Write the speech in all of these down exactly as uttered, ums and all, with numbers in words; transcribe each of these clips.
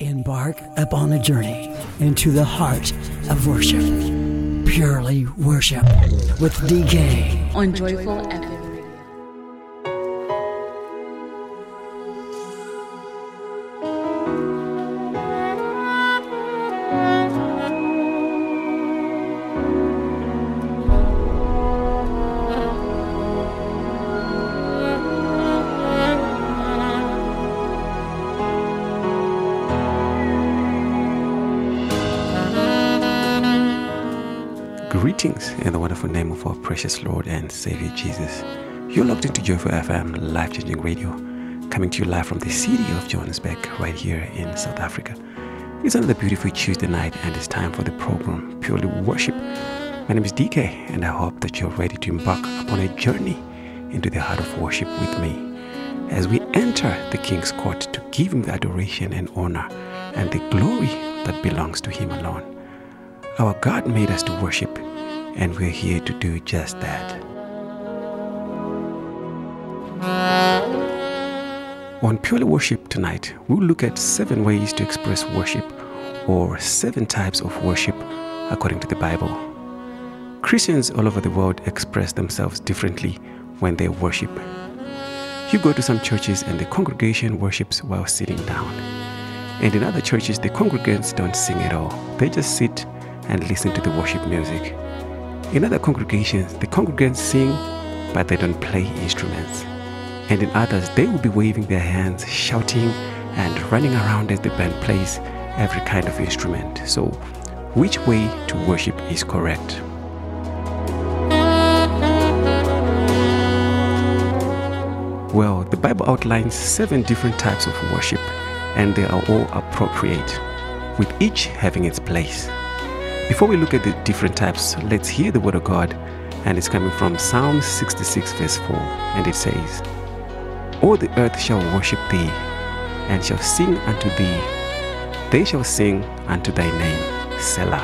Embark upon a journey into the heart of worship. Purely Worship with D K on Joyful F M. Greetings in the wonderful name of our precious Lord and Savior Jesus. You're locked into Joyful F M, life-changing radio, coming to you live from the city of Johannesburg, right here in South Africa. It's another beautiful Tuesday night, and it's time for the program Purely Worship. My name is D K, and I hope that you're ready to embark upon a journey into the heart of worship with me, as we enter the King's court to give Him the adoration and honor and the glory that belongs to Him alone. Our God made us to worship, and we're here to do just that. On Purely Worship tonight, we'll look at seven ways to express worship, or seven types of worship according to the Bible. Christians all over the world express themselves differently when they worship. You go to some churches and the congregation worships while sitting down. And in other churches, the congregants don't sing at all. They just sit and listen to the worship music. In other congregations, the congregants sing, but they don't play instruments. And in others, they will be waving their hands, shouting, and running around as the band plays every kind of instrument. So, which way to worship is correct? Well, the Bible outlines seven different types of worship, and they are all appropriate, with each having its place. Before we look at the different types, let's hear the word of God, and it's coming from Psalm sixty-six verse four, and it says, "All the earth shall worship thee, and shall sing unto thee. They shall sing unto thy name, Selah."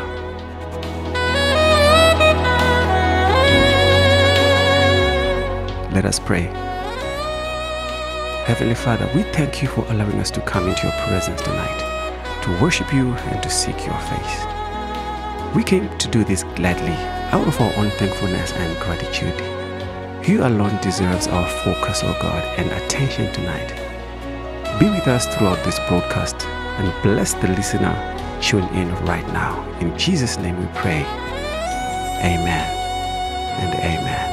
Let us pray. Heavenly Father, we thank you for allowing us to come into your presence tonight, to worship you and to seek your face. We came to do this gladly, out of our own thankfulness and gratitude. You alone deserves our focus, O God, and attention tonight. Be with us throughout this broadcast and bless the listener tuned in right now. In Jesus' name we pray. Amen and amen.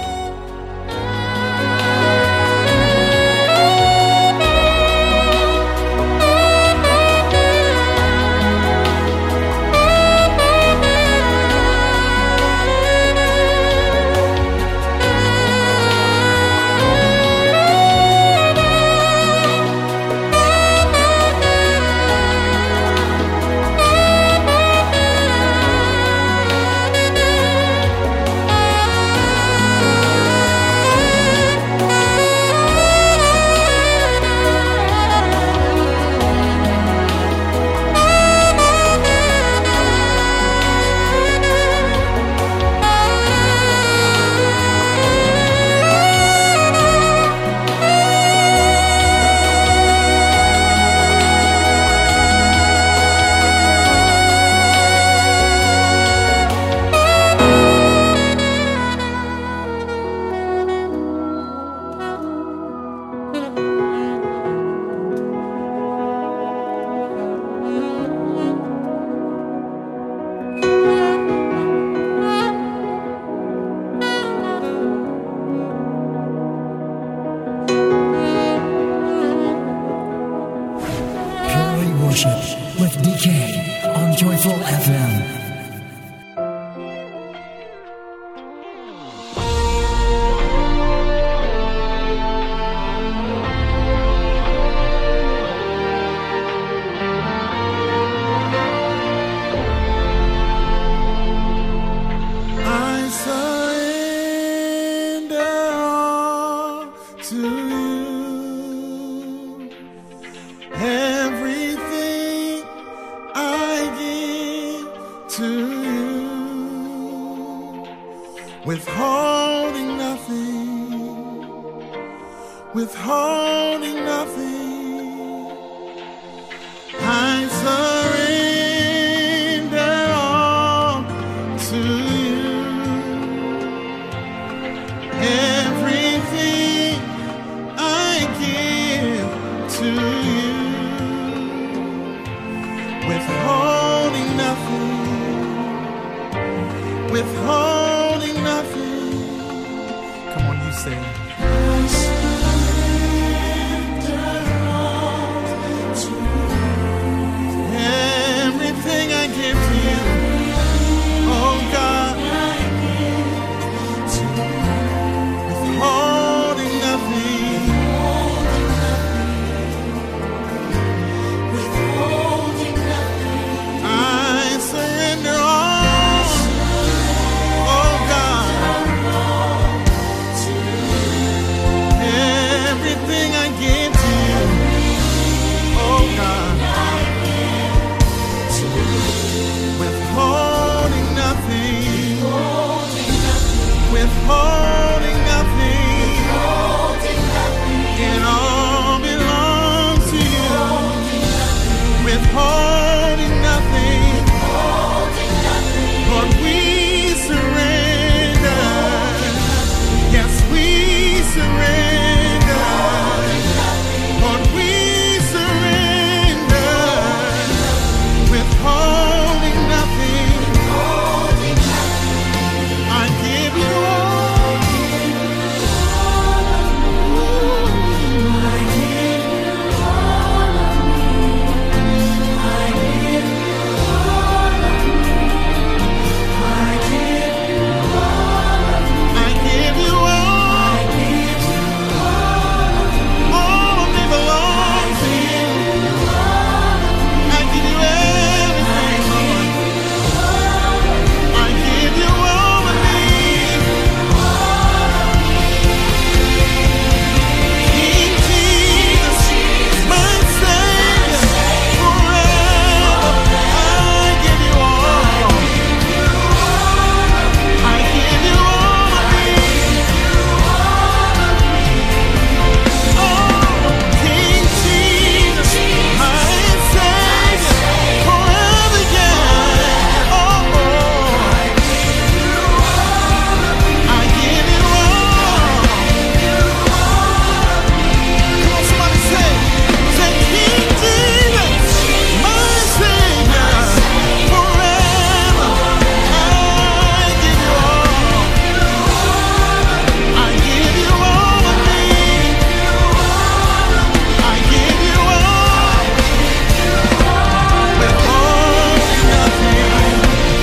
with D K on Joyful F M. Withholding nothing, withholding nothing, I surrender. withholding nothing, withholding nothing. Come on, you say it. Everything I give to you, oh God, withholding nothing, withholding nothing. I surrender all, oh God, everything I give to you, oh God. Withholding nothing, withholding nothing, it all belongs to you. Withholding nothing, Lord, we surrender. Yes, we surrender. Lord, we surrender. Withholding nothing, I give you all. I give you all of me. I give you all of me. I give you all of me. I give you all. I give you all of me. All of me belongs to you. I give you everything, Lord. I give you all of me. King Jesus, my Savior, forever. I give you all. I give you all of me. Oh, King Jesus, my Savior, forever, yeah. Oh, I give you all. Come on, somebody say, say, King Jesus, my Savior, forever. I give you all. I give you all of me. I give you all. Withholding nothing,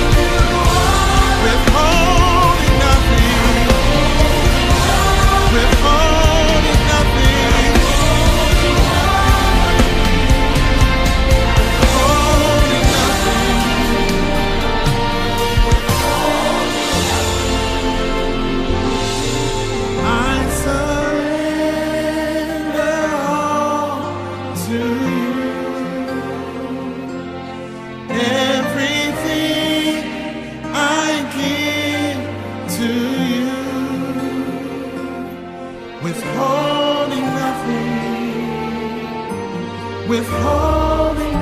withholding nothing, withholding nothing, withholding nothing. I surrender all to you. Everything I give to you. Withholding nothing, withholding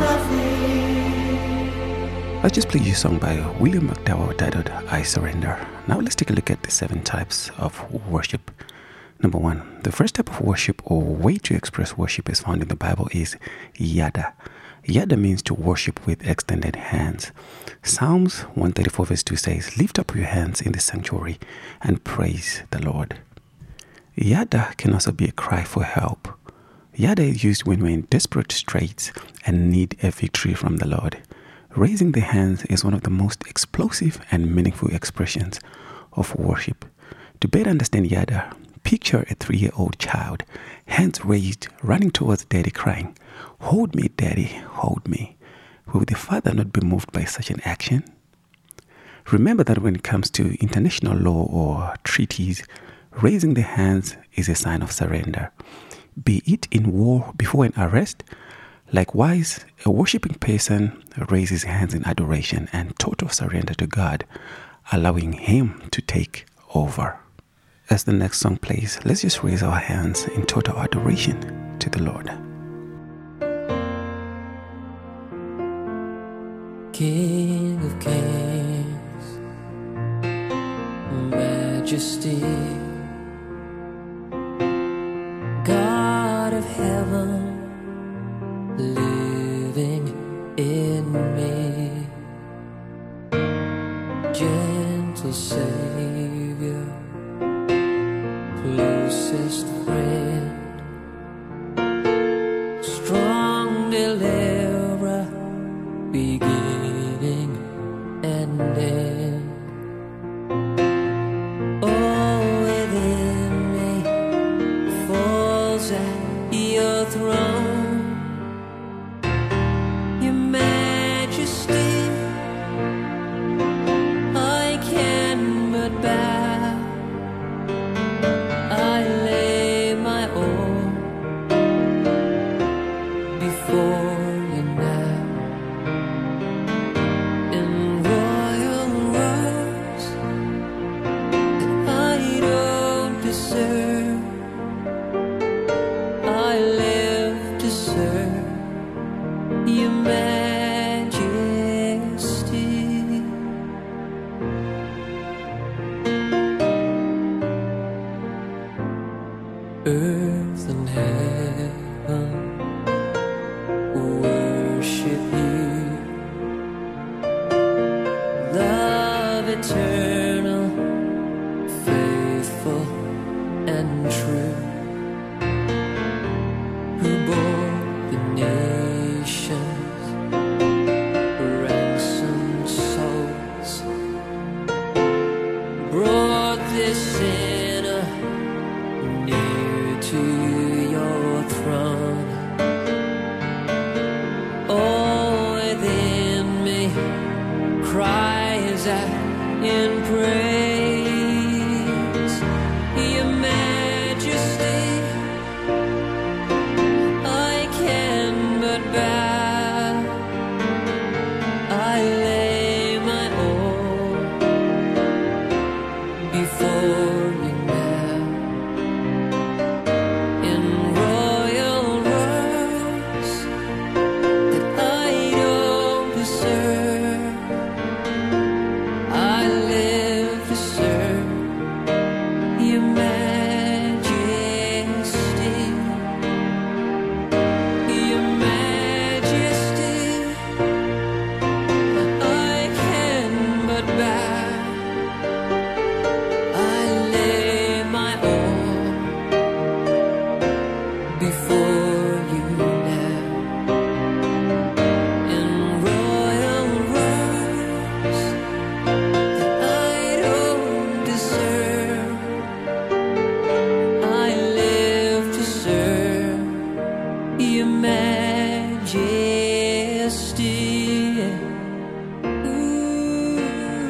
nothing. I just played you a song by William McDowell titled I Surrender. Now let's take a look at the seven types of worship. Number one, the first type of worship or way to express worship is found in the Bible is yada. Yada means to worship with extended hands. Psalms one thirty-four verse two says, "Lift up your hands in the sanctuary and praise the Lord." Yada can also be a cry for help. Yada is used when we're in desperate straits and need a victory from the Lord. Raising the hands is one of the most explosive and meaningful expressions of worship. To better understand yada, picture a three-year-old child, hands raised, running towards daddy crying, "Hold me, daddy, hold me." Will the father not be moved by such an action? Remember that when it comes to international law or treaties, raising the hands is a sign of surrender, be it in war before an arrest. Likewise, a worshiping person raises hands in adoration and total surrender to God, allowing Him to take over. As the next song plays, let's just raise our hands in total adoration to the Lord. King of kings, majesty, God of heaven, living in the Savior, closest friend, strong deliverer, beginning and end. Oh, within me falls at your throne, your majesty. I can but bow. I lay my all before you now. In royal robes that I don't deserve, I live to serve your majesty. Earth and heaven worship you. Love eternal, faithful and true, who bore the nations, ransomed souls, brought this sinner near to your throne. Oh, within me cries out in praise your majesty. I can but bow. I lay my all before you now. In royal robes that I don't deserve, I live to serve your majesty. Your majesty, I can but bow. I lay my all before you now. In royal robes that I don't deserve, I live to serve your majesty. Ooh.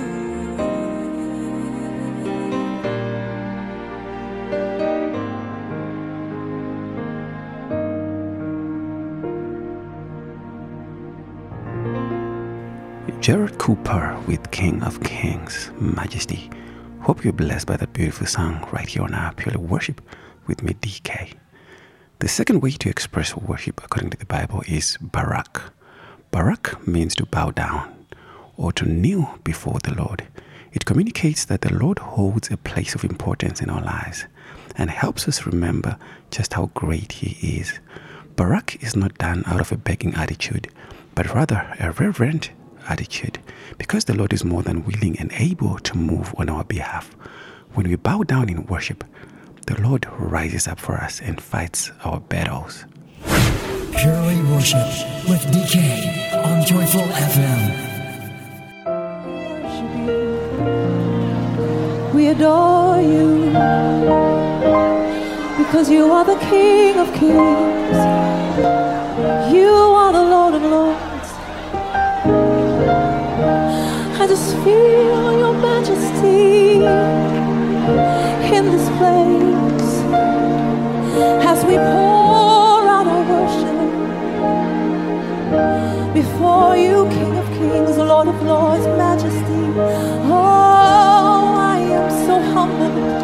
Gerald Cooper with King of Kings, Majesty. Hope you're blessed by that beautiful song right here on our Purely Worship with me, D K. The second way to express worship according to the Bible is barak. Barak means to bow down or to kneel before the Lord. It communicates that the Lord holds a place of importance in our lives and helps us remember just how great He is. Barak is not done out of a begging attitude, but rather a reverent attitude, because the Lord is more than willing and able to move on our behalf. When we bow down in worship, the Lord rises up for us and fights our battles. Purely Worship with D K on Joyful F M. We adore you because you are the King of Kings. You are the Lord of Lords. I just feel your majesty in this place as we pour out our worship before you, King of Kings, Lord of Lords, Majesty. Oh, I am so humbled.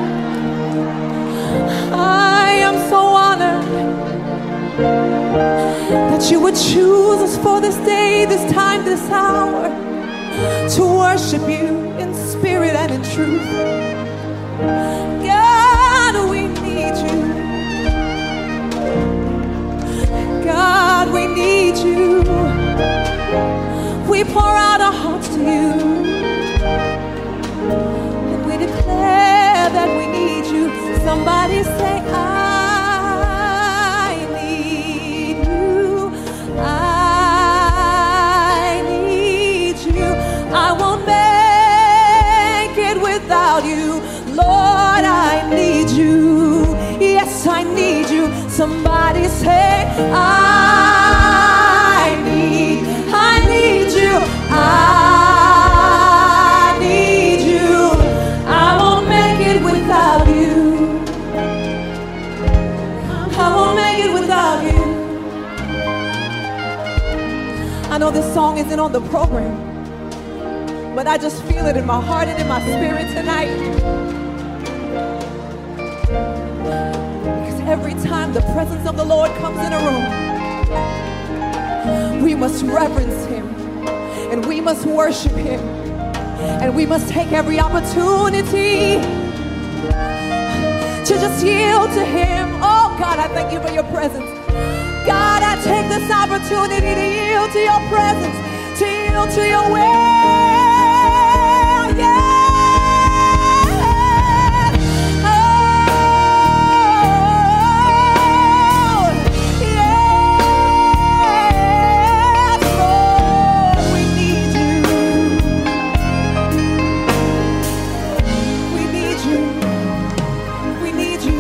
I am so honored that you would choose us for this day, this time, this hour, to worship you in spirit and in truth. God, we need you. God, we need you. We pour out our hearts to you. Somebody say, I need you. I need you. I won't make it without you. Lord, I need you. Yes, I need you. Somebody say, I need, I need you. I need you. I won't make it without you. I won't make it without you. I know this song isn't on the program, but I just feel it in my heart and in my spirit tonight. Because every time the presence of the Lord comes in a room, we must reverence Him and we must worship Him and we must take every opportunity to just yield to Him. Oh God, I thank you for your presence. God, I take this opportunity to yield to your presence, to yield to your will. Yeah. Oh, yes, Lord, we need you. We need you. We need you.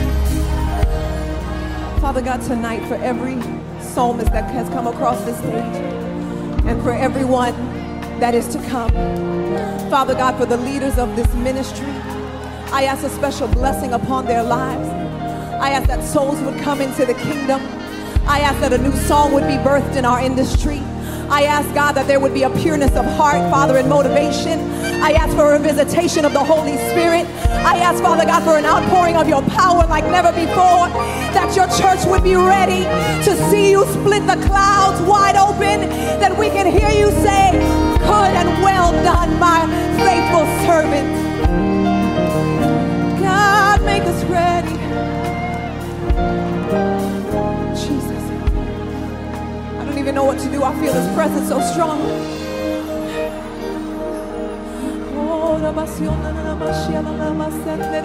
Father God, tonight for every psalmist that has come across this stage and for everyone that is to come, Father God, for the leaders of this ministry, I ask a special blessing upon their lives. I ask that souls would come into the kingdom. I ask that a new song would be birthed in our industry. I ask, God, that there would be a pureness of heart, Father, and motivation. I ask for a visitation of the Holy Spirit. I ask, Father God, for an outpouring of your power like never before, that your church would be ready to see you split the clouds wide open, that we can hear you say, good and well done, my faithful servant. God, make us ready. Jesus. I don't even know what to do. I feel His presence so strong. Oh, la pasión, la pasión, la pasión, la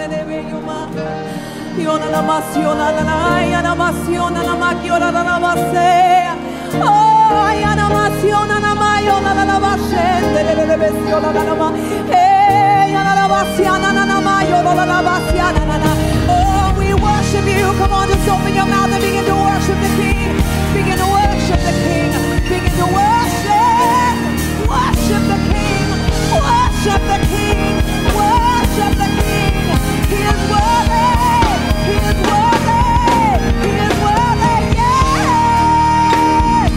Yona la masiona la la masiona la makiona la masea. Oh, ayana masiona la mayona la basende le le besiona la ma. Eh, yana la basiana la mayona la basiana la. Oh, we worship you. Come on, just open your mouth and begin to worship the King. Begin to worship the King. Begin to worship. Worship the King. Worship the King. Worship the King. He is worthy. He is worthy. He is worthy. Yes.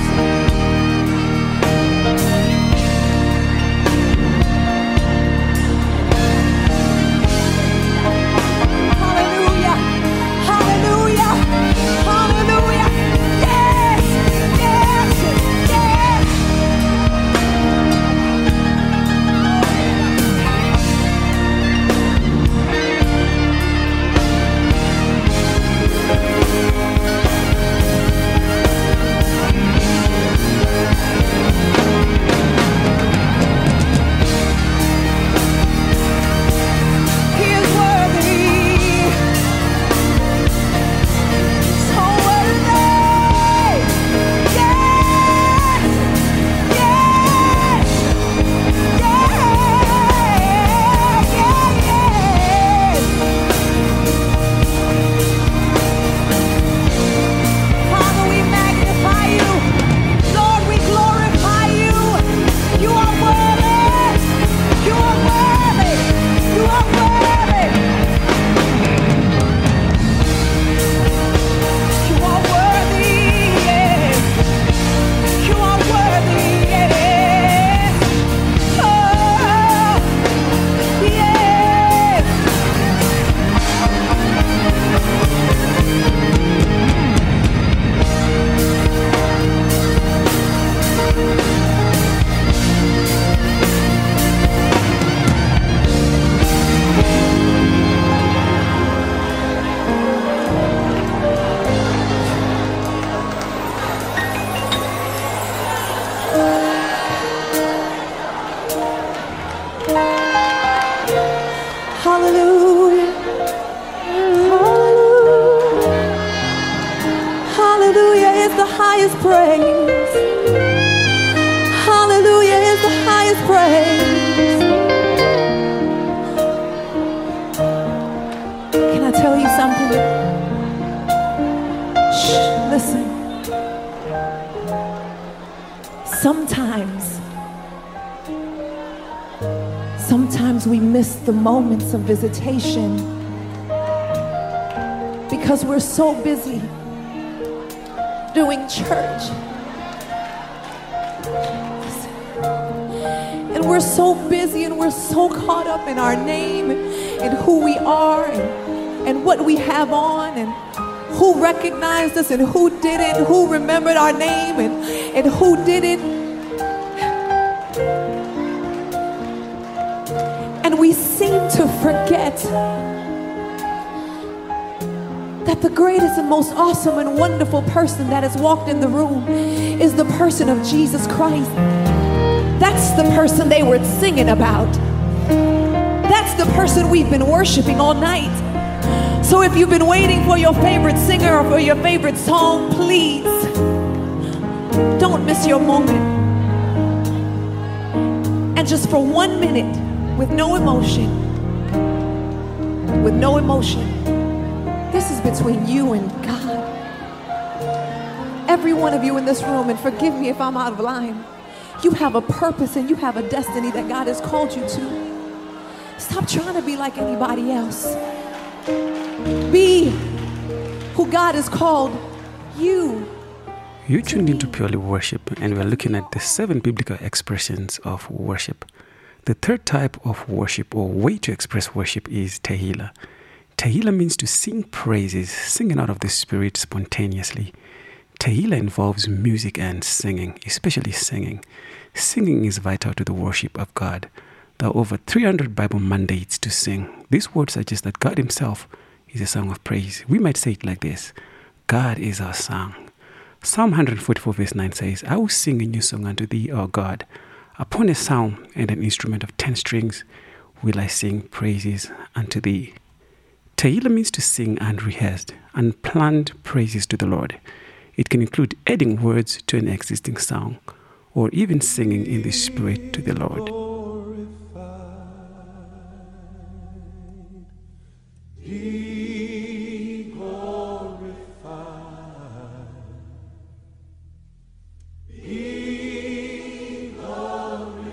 Hallelujah. Hallelujah. Hallelujah. Yes. Yes. sometimes, sometimes we miss the moments of visitation because we're so busy doing church. And we're so busy and we're so caught up in our name and who we are and, and what we have on and who recognized us and who didn't, who remembered our name and, and who didn't. And we seem to forget that the greatest and most awesome and wonderful person that has walked in the room is the person of Jesus Christ. That's the person they were singing about. That's the person we've been worshiping all night. So if you've been waiting for your favorite singer or for your favorite song, please don't miss your moment. And just for one minute, with no emotion, with no emotion, this is between you and God. Every one of you in this room, and forgive me if I'm out of line, you have a purpose and you have a destiny that God has called you to. Stop trying to be like anybody else. Be who God has called you. You tuned into Purely Worship, and we're looking at the seven biblical expressions of worship. The third type of worship or way to express worship is tehillah. Tehillah means to sing praises, singing out of the Spirit spontaneously. Tehillah involves music and singing, especially singing. Singing is vital to the worship of God. There are over three hundred Bible mandates to sing. These words suggest that God Himself is a song of praise. We might say it like this: God is our song. Psalm one forty-four verse nine says, I will sing a new song unto thee, O God. Upon a psalm and an instrument of ten strings will I sing praises unto thee. Tehillah means to sing and rehearsed, unplanned praises to the Lord. It can include adding words to an existing song, or even singing in the Spirit to the Lord. Be glorified. Be glorified.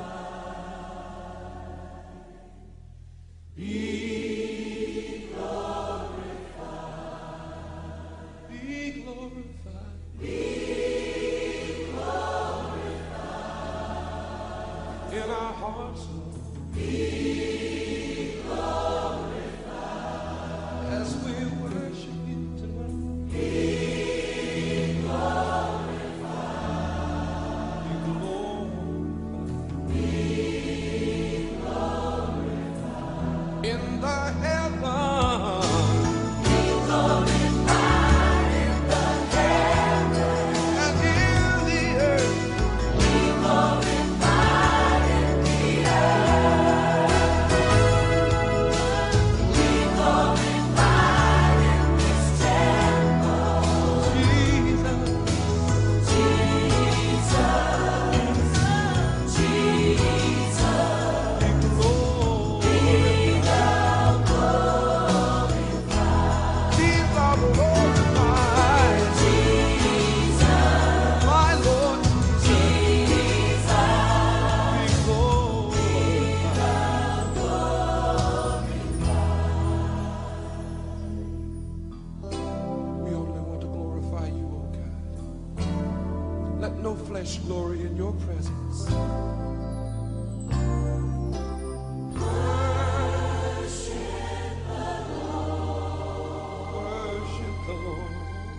Be glorified. Be glorified. Be glorified. In our hearts, be glorified. As we worship you tonight, be glorified, be glorified, be glorified in the heavens, be glorified in the heavens and in the earth, be glorified in the earth, be glorified. Let no flesh glory in your presence. Worship the Lord. Worship the Lord.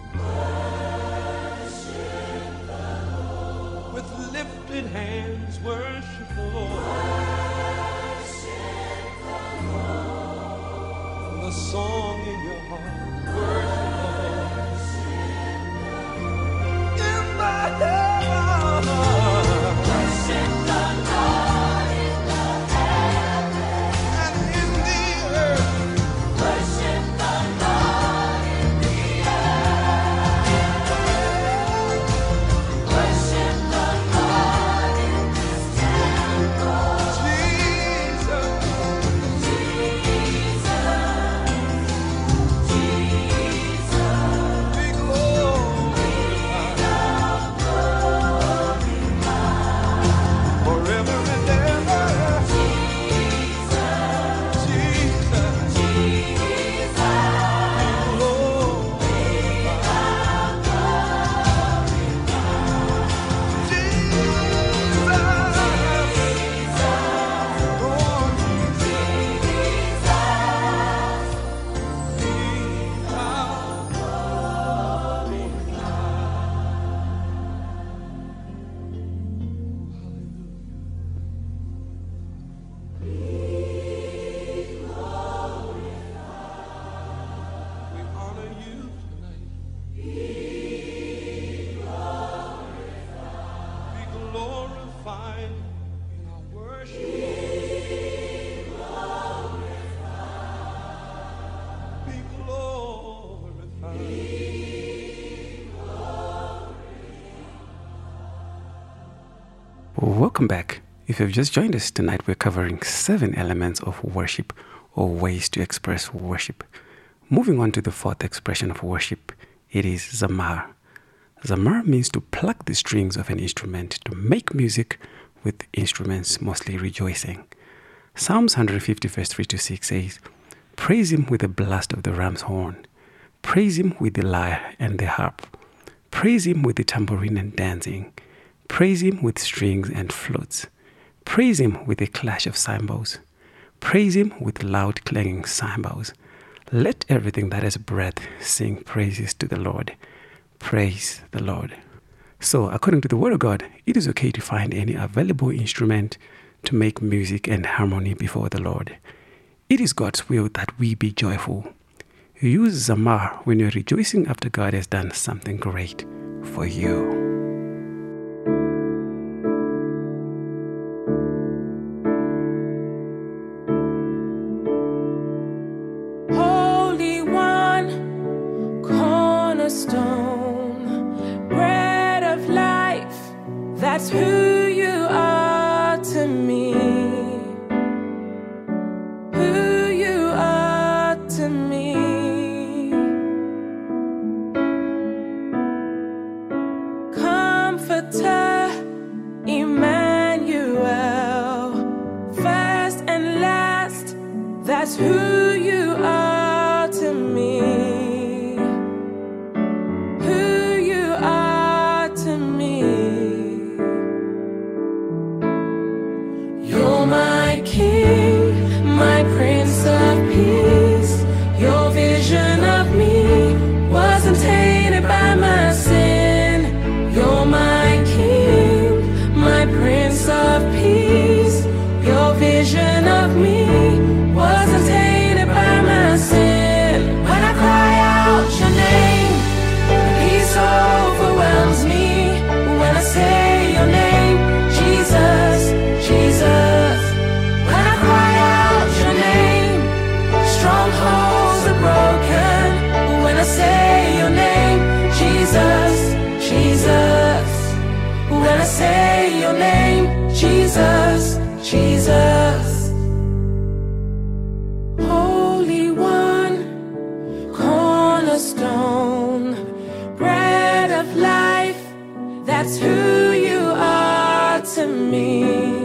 Worship the Lord. With lifted hands, worship the Lord. Worship the Lord. From the song in your heart, worship the Lord. In the heavens. Worship the Lord in the heavens and in the earth. Worship the Lord in the earth. Worship the Lord in this temple. Jesus, Jesus, Jesus. glorified in our worship. Be glorified. Welcome back. If you've just joined us tonight, we're covering seven elements of worship or ways to express worship. Moving on to the fourth expression of worship, it is zamar. Zamar means to pluck the strings of an instrument to make music with instruments mostly rejoicing. Psalms one fifty verse three to six says, "Praise him with the blast of the ram's horn. Praise him with the lyre and the harp. Praise him with the tambourine and dancing. Praise him with strings and flutes. Praise him with a clash of cymbals. Praise him with loud clanging cymbals. Let everything that has breath sing praises to the Lord. Praise the Lord." So, according to the Word of God, it is okay to find any available instrument to make music and harmony before the Lord. It is God's will that we be joyful. Use zamar when you're rejoicing after God has done something great for you. Holy One, cornerstone, bread of life, that's who you are to me. Who you are to me. Comforter, Emmanuel, first and last, that's who you are to me. Who you are to me. You're my King, my Prince of Peace. Your vision of me wasn't tainted by my sin. You're my King, my Prince of Peace. Your vision of me wasn't tainted by my sin. When I cry out your name, peace overwhelms me. When I say your name, Jesus, Jesus. When I cry out your name, strongholds are broken. When I say your name, Jesus, Jesus. When I say your name, Jesus, Jesus. Holy One, cornerstone, bread of life, that's who you are to me.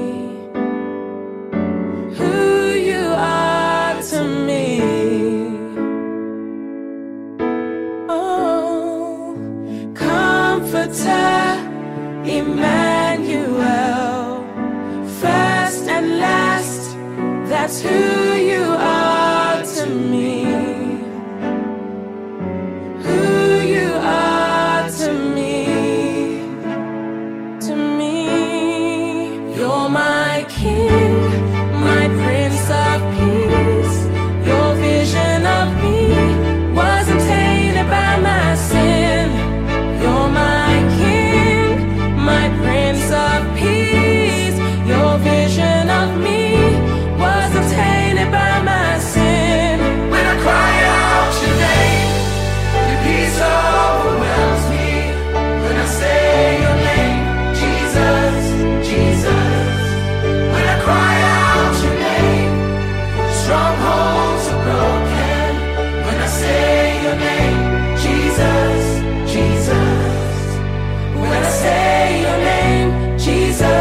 Who you are to me. Oh, Comforter, Emmanuel, first and last, that's who you are to me. Who you are to me. To me. You're my King, my Prince of Peace. Your vision of me wasn't tainted by my sin. You're my King, my Prince of Peace. Your vision of me wasn't tainted by my sin. When I cry out your name, your peace overwhelms me. When I say your name, Jesus, Jesus. When I cry out your name, strongholds are broken. When I say your name, Jesus, Jesus. When I say your name, Jesus.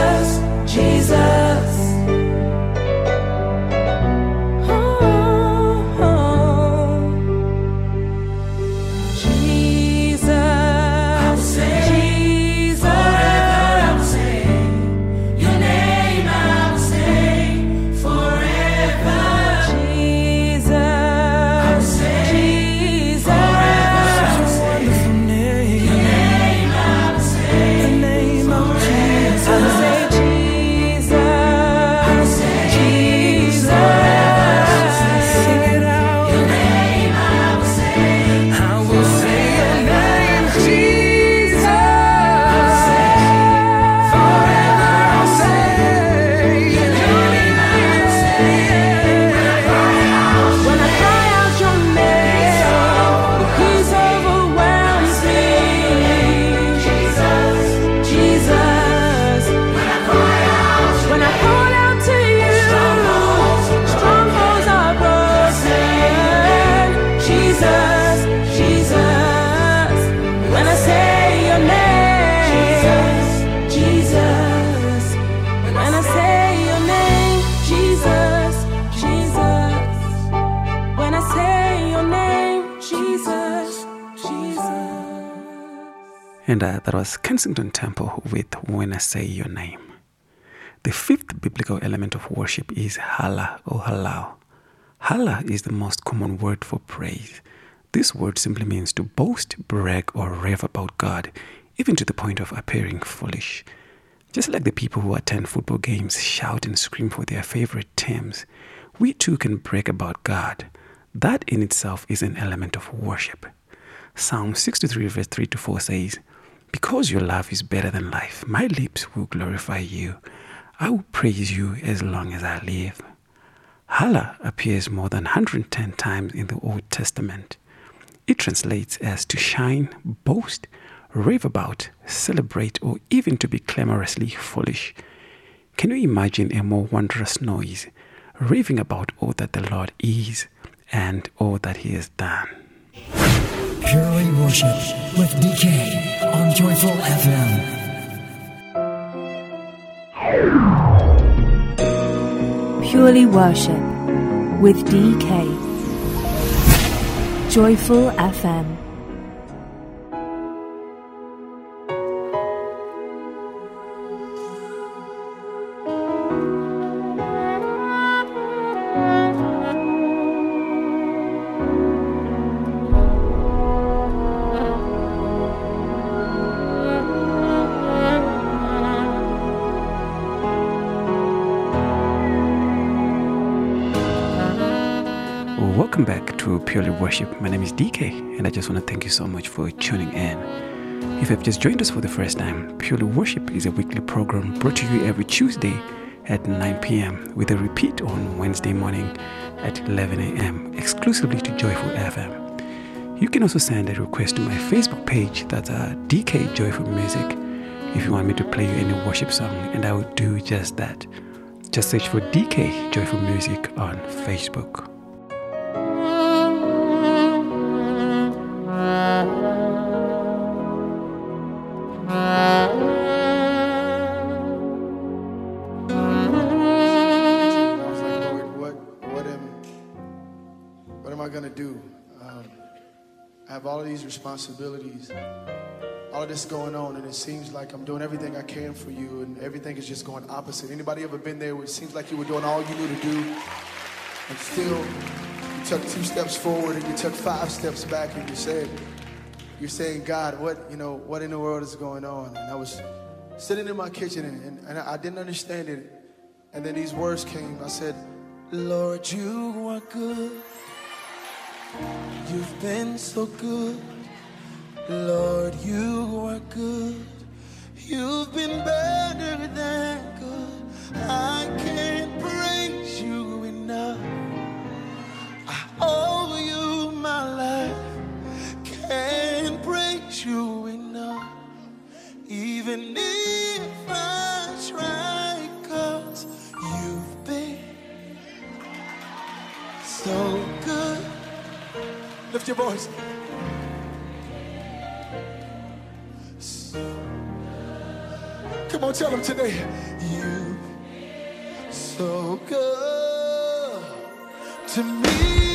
And uh, that was Kensington Temple with When I Say Your Name. The fifth biblical element of worship is hala or halal. Hala is the most common word for praise. This word simply means to boast, brag, or rave about God, even to the point of appearing foolish. Just like the people who attend football games shout and scream for their favorite teams, we too can brag about God. That in itself is an element of worship. Psalm sixty-three verse three to four says, "Because your love is better than life, my lips will glorify you. I will praise you as long as I live." Hala appears more than one hundred ten times in the Old Testament. It translates as to shine, boast, rave about, celebrate, or even to be clamorously foolish. Can you imagine a more wondrous noise, raving about all that the Lord is and all that He has done? Purely Worship with D K on Joyful F M. Purely Worship with D K. Joyful F M. Welcome back to Purely Worship. My name is D K, and I just want to thank you so much for tuning in. If you have just joined us for the first time, Purely Worship is a weekly program brought to you every Tuesday at nine p.m. with a repeat on Wednesday morning at eleven a.m. exclusively to Joyful F M. You can also send a request to my Facebook page, that's uh, D K Joyful Music, if you want me to play you any worship song, and I will do just that. Just search for D K Joyful Music on Facebook. Responsibilities, all of this going on, and it seems like I'm doing everything I can for you, and everything is just going opposite. Anybody ever been there where it seems like you were doing all you knew to do, and still you took two steps forward and you took five steps back, and you said, you're saying, God, what, you know, what in the world is going on? And I was sitting in my kitchen, and, and, and I didn't understand it, and then these words came. I said, Lord, you are good. You've been so good. Lord, you are good. You've been better than good. I can't praise you enough. I owe you my life. Can't praise you enough. Even if I try, 'cause you've been so good. Lift your voice. Come on, tell them today. You so good to me.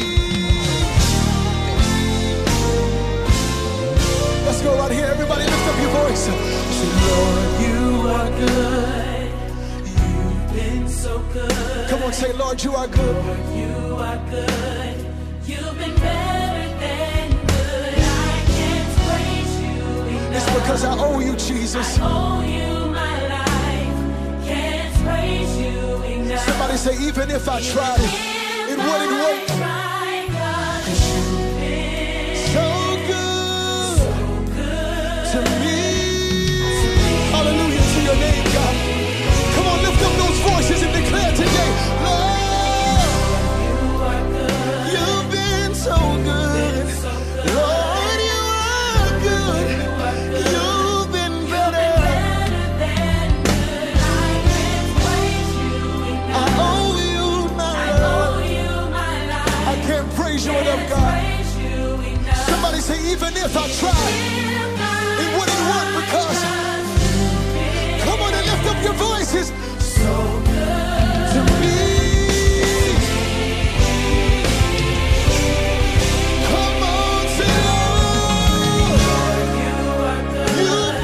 Let's go right here. Everybody lift up your voice. Say, Lord, you are good. You've been so good. Come on, say, Lord, you are good. Lord, you are good. You've been better than good. I can't praise you enough. It's because I owe you, Jesus. I owe you my life. Can't praise you enough. Somebody say, even if I tried it, it wouldn't work. You've been so good, so good to me. Hallelujah to your name, God. Come on, lift up those voices and declare today, Lord, you've been so good. Lord, you are good. You've been better. I owe you my life. I can't praise you enough, God. Somebody say, even if I tried, it wouldn't work because. Come on and lift up your voices. So good to me. Come on, say, Lord, you are good. You've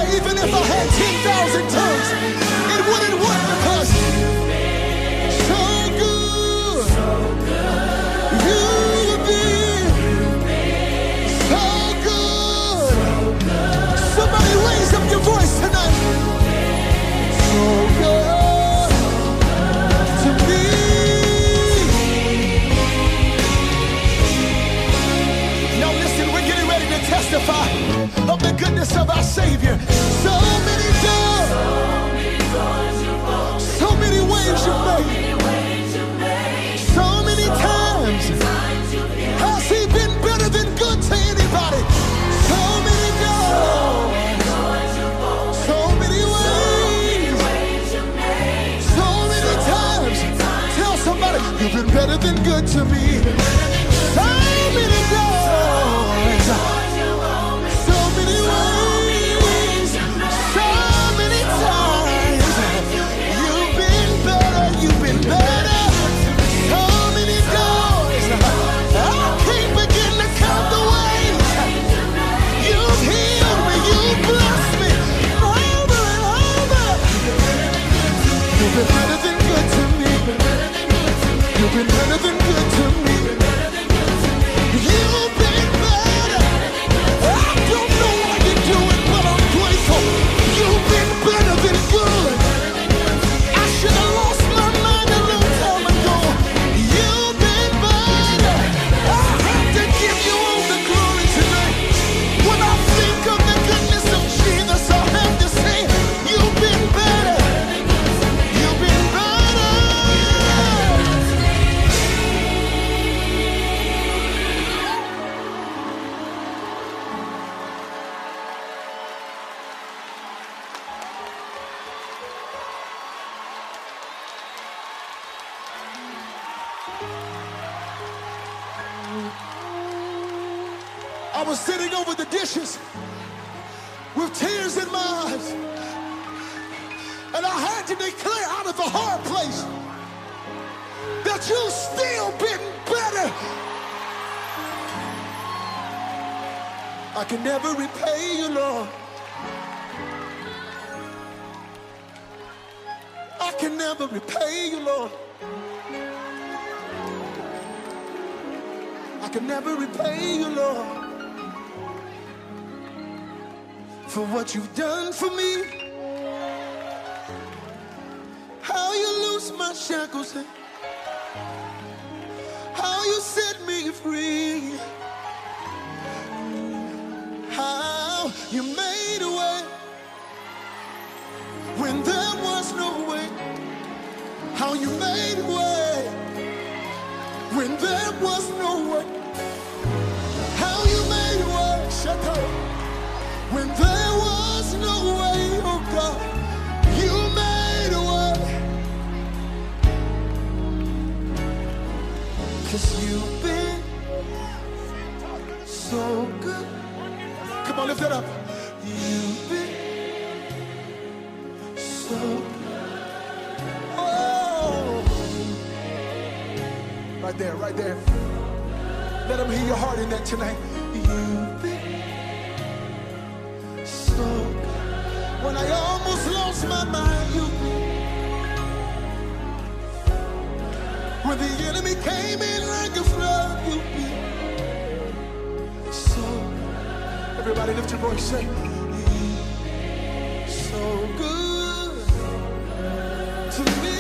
even if I had ten thousand tongues, it wouldn't work because so good. You've been so good. Somebody raise up your voice tonight. So good to me. Now listen, we're getting ready to testify of the goodness of our Savior. So many doors, so many ways you made, so many times. Has He been better than good to anybody? So many doors, so many ways, so many times. Tell somebody, you've been better than good to me. So many doors, so many ways, so many times. You've been better, you've been better. So many doors, I can't begin to count the ways. You've healed me, you've blessed me over and over. You've been better than good to me. You've been better than good to me. You've been better. I don't know why you do it, but I'm grateful. You've been better than good. I should have lost my mind a long time ago. You've been better. I have to give you all the glory tonight. When I think of the goodness of Jesus, I have to say, you've been better. You've been better. I was sitting over the dishes with tears in my eyes, and I had to declare out of the hard place that you've still been better. I can never repay you, Lord. I can never repay you, Lord. I can never repay you, Lord, for what you've done for me. How you loose my shackles, and how you set me free. How you made a way when there was no way. How you made a way when there was no way. How you made a way, shut up, when there was no way, oh God. You made a way. 'Cause you've been so good. Come on, lift it up. You've been so good. Oh, right there, right there. Let them hear your heart in that tonight. You've been so good. When I almost lost my mind, you've been. When the enemy came in like a flood, you've been so good. Everybody lift your voice, say, so good to me.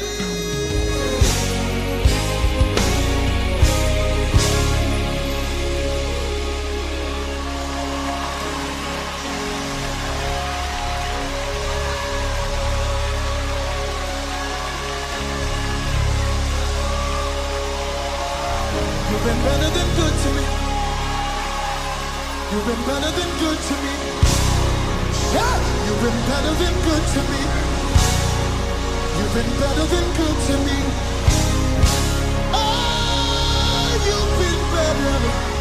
You've been better than good to me. You've been better than good to me. Yeah. You've been better than good to me. You've been better than good to me. Oh, you've been better.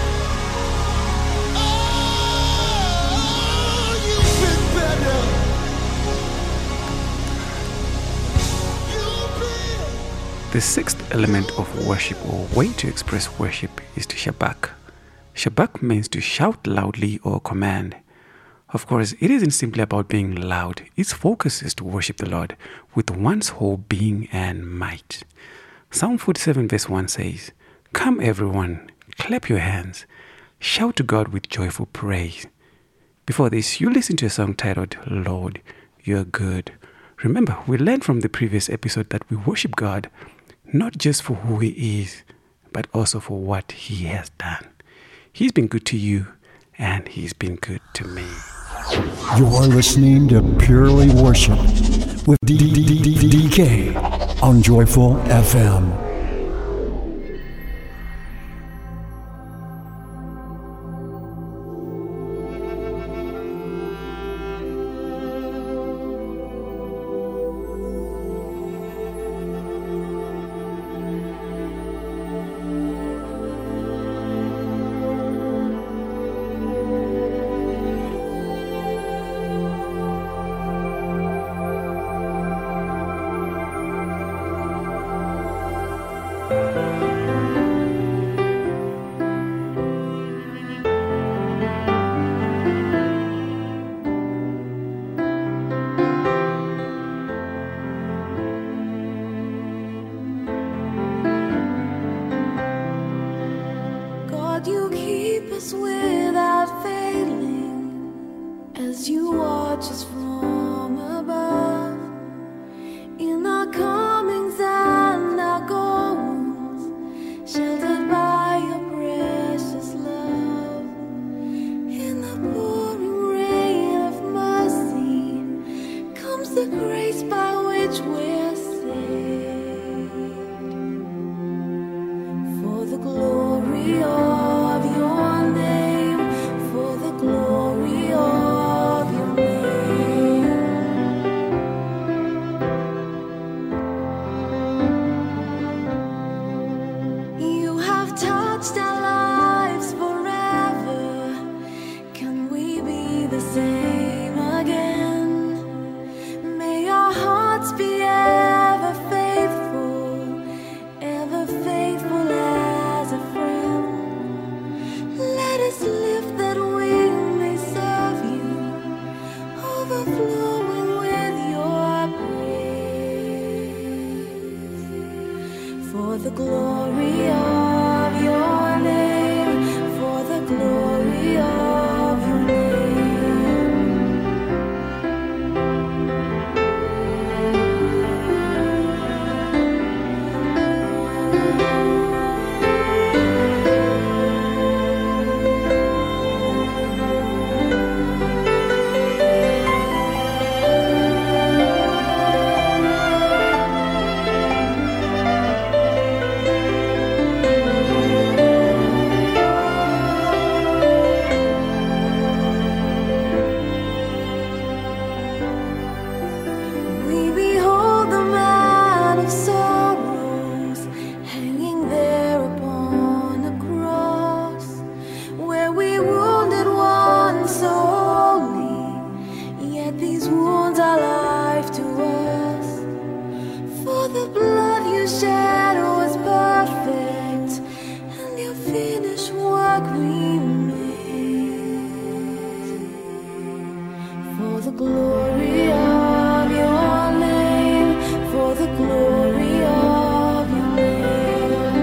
Oh, you've been better. You've been. The sixth element of worship, or way to express worship, is to shabak. Shabak means to shout loudly or command. Of course, it isn't simply about being loud. Its focus is to worship the Lord with one's whole being and might. Psalm forty-seven verse one says, "Come everyone, clap your hands, shout to God with joyful praise." Before this, you listened to a song titled, "Lord, You're Good." Remember, we learned from the previous episode that we worship God not just for who He is, but also for what He has done. He's been good to you, and He's been good to me. You're listening to Purely Worship with D D D D D K on Joyful F M. God, you keep us without failing as you watch us from above. In our comings and our goings, sheltered by your precious love. In the pouring rain of mercy comes the grace by which we're saved. For the glory of your name, for the glory of your name. You have touched our lives forever. Can we be the same again? May our hearts be ever faithful, ever faithful as a friend. Let us lift that we may serve you, overflowing with your praise. For the glory of your name, for the glory of your We behold the man of sorrows hanging there upon a cross, where we wounded one so holy, yet these wounds are life to us. For the blood you shed was perfect, and your finished work remains. For the glory of your name, for the glory of your name.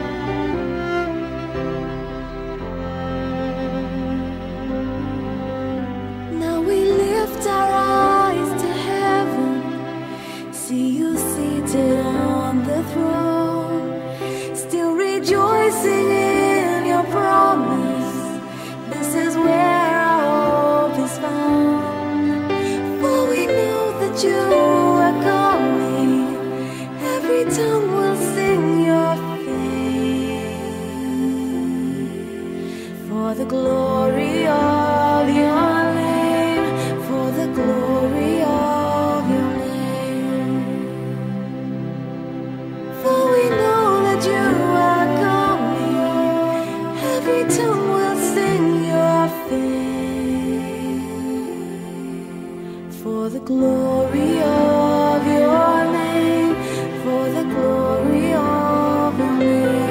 Now we lift our eyes to heaven, see you seated on the throne, still rejoicing in your promise. This is where our hope is found. For we know that you are coming, every tongue will sing your fame. For the glory of your name, for the glory of your name. For we know that you are coming, every tongue will sing your fame. For the glory of your name, for the glory of your name.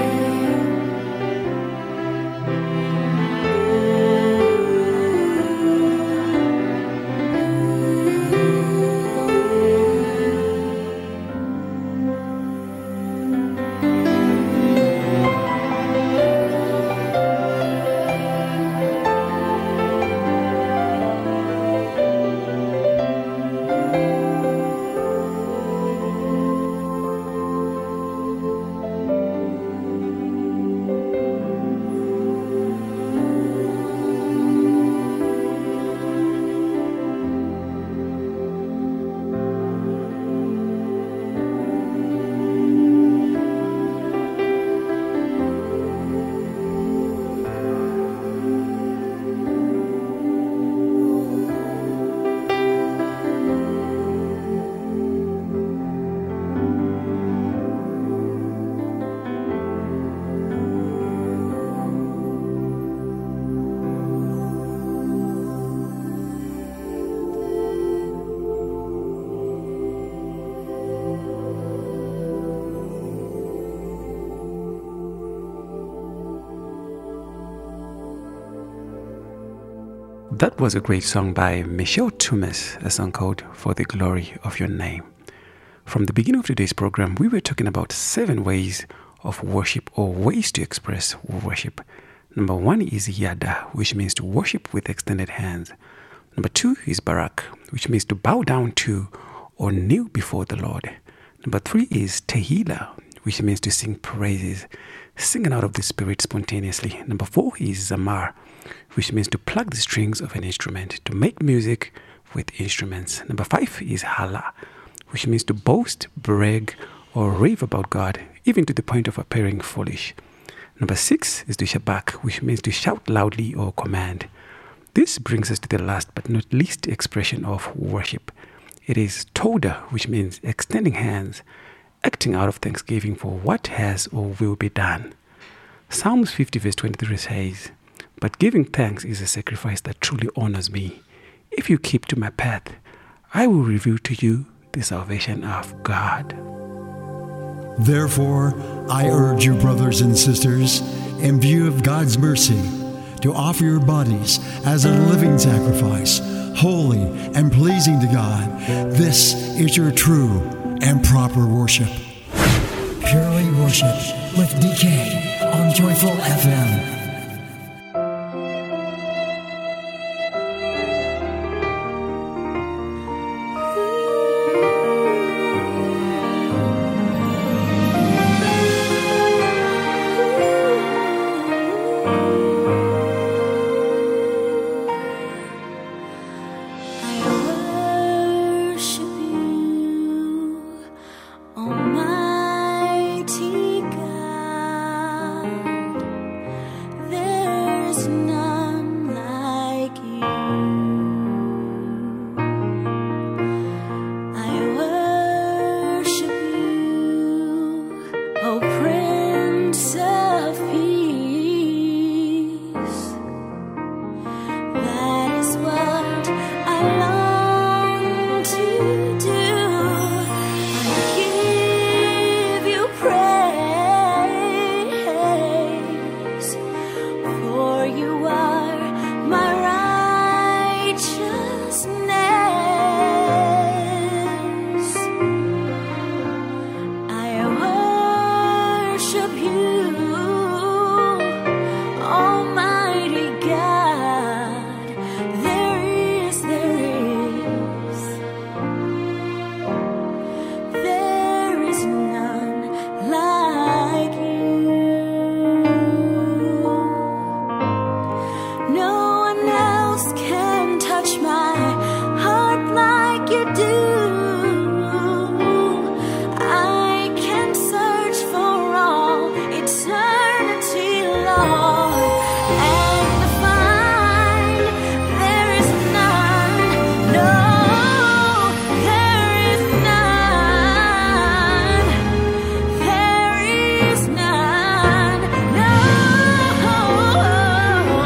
That was a great song by Michelle Thomas, a song called For the Glory of Your Name. From the beginning of today's program, we were talking about seven ways of worship or ways to express worship. Number one is Yada, which means to worship with extended hands. Number two is Barak, which means to bow down to or kneel before the Lord. Number three is Tehillah, which means to sing praises, singing out of the Spirit spontaneously. Number four is Zamar, which means to pluck the strings of an instrument, to make music with instruments. Number five is Hala, which means to boast, brag, or rave about God, even to the point of appearing foolish. Number six is the Shabak, which means to shout loudly or command. This brings us to the last but not least expression of worship. It is Toda, which means extending hands, acting out of thanksgiving for what has or will be done. Psalms fifty verse twenty-three says, "But giving thanks is a sacrifice that truly honors me. If you keep to my path, I will reveal to you the salvation of God." Therefore, I urge you, brothers and sisters, in view of God's mercy, to offer your bodies as a living sacrifice, holy and pleasing to God. This is your true and proper worship. Purely Worship with D K on Joyful F M.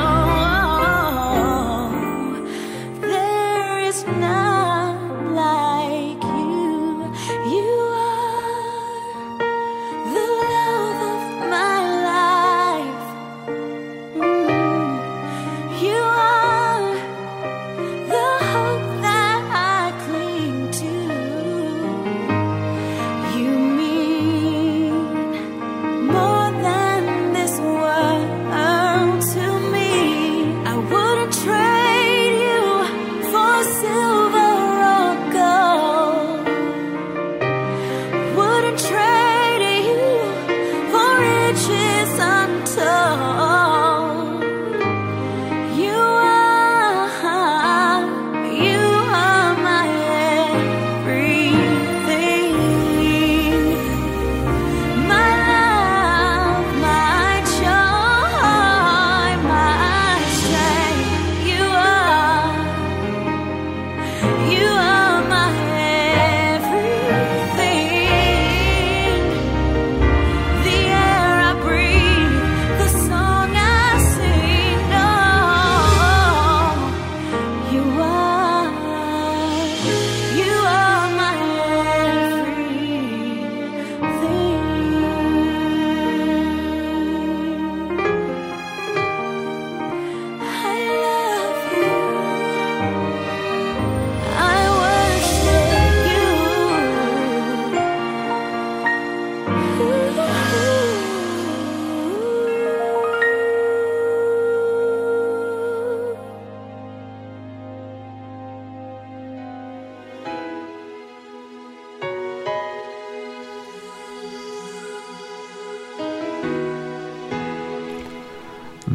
None like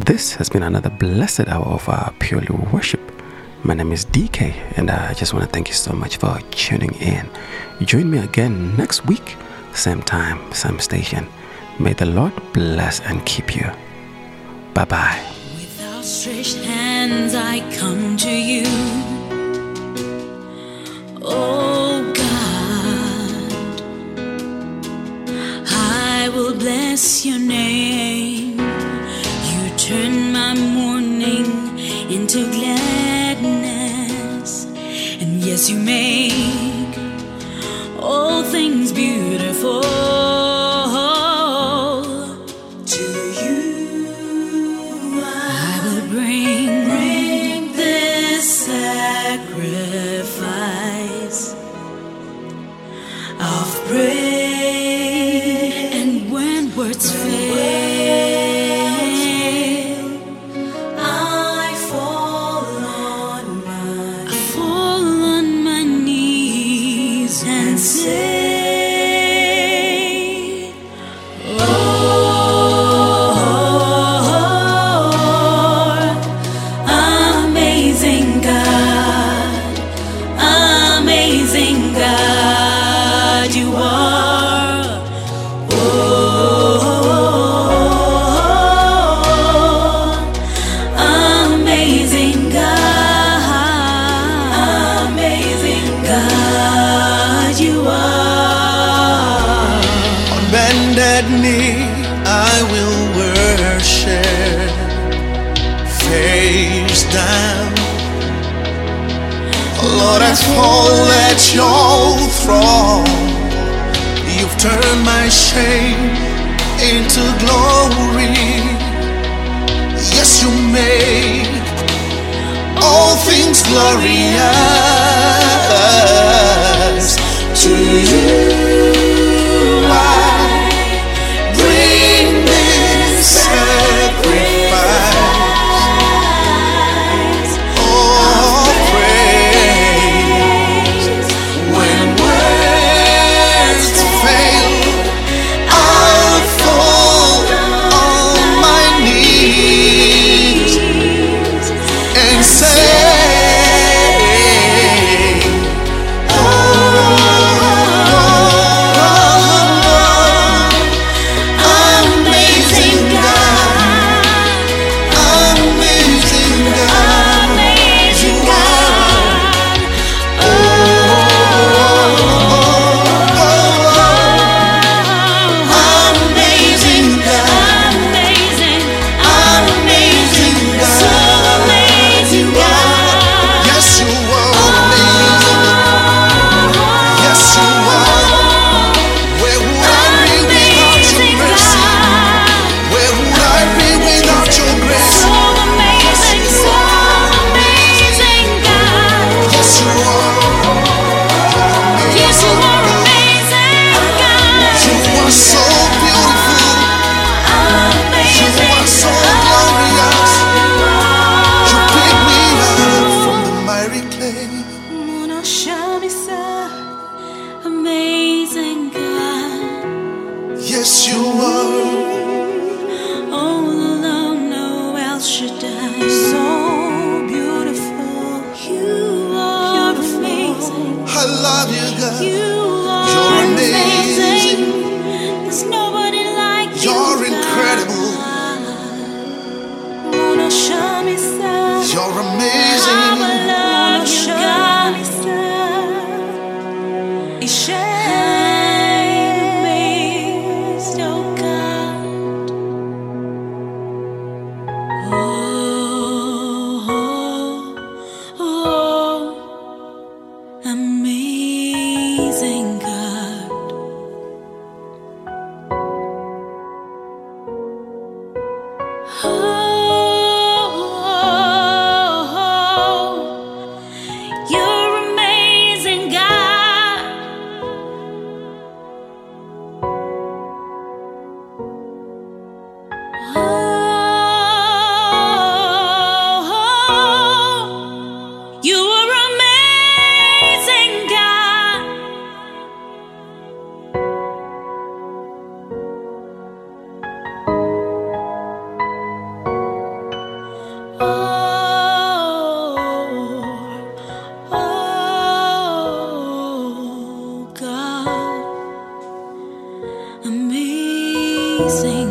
This has been another blessed hour of our Purely Worship. My name is D K, and I just want to thank you so much for tuning in. Join me again next week, same time, same station. May the Lord bless and keep you. Bye-bye. With outstretched hands I come to you. Oh God, I will bless your name. You turn my mourning into gladness, and yes, you make all things beautiful. To you I will bring, bring this sacrifice of praise. And when words fail, I fall on my, I fall on my knees and say, knee, I will worship, face down. Lord, I fall at your throne. You've turned my shame into glory. Yes, you made all things glorious. To you I bring this sacrifice. Oh, praise. When words fail, I'll fall on my knees and say, yes, you are. all alone, no else should die. So beautiful, you are amazing. I love you, God. You are You're amazing. There's nobody like you. You're incredible. Wanna show me some. You're amazing. I love you, God. Shine amazed, oh God. Oh, oh, oh, amazing God. Oh, oh, oh, you're amazing God. Oh, you are amazing God. amazing.